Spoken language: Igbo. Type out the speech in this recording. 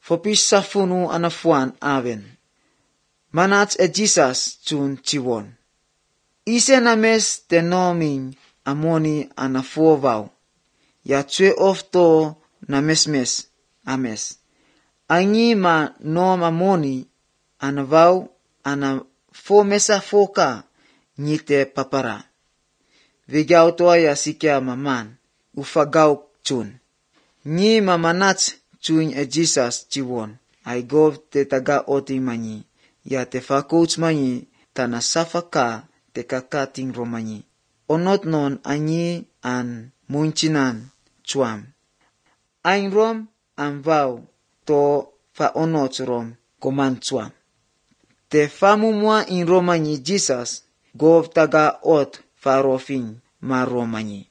Fopis safunu anafuan aven. Manats Jesus chun chiwon. Ise names tenoming amoni anafuovau. Ya chwe ofto namesmes ames. Angi ma nom amoni anavau anafomesa foka nyite papara. Vigau toa ya sikia maman ufagau chun. Nyi mamanats chun Jesus chiwon. Ay gov te taga oti manyi. Ya te fakouts manyi tanasafaka te kakating romanyi. Onot non anyi an munchinan chuam. Ain rom an vau to fa onot rom koman chuam. Te famumua in romanyi Jesus gov taga ot fa rofin ma romanyi.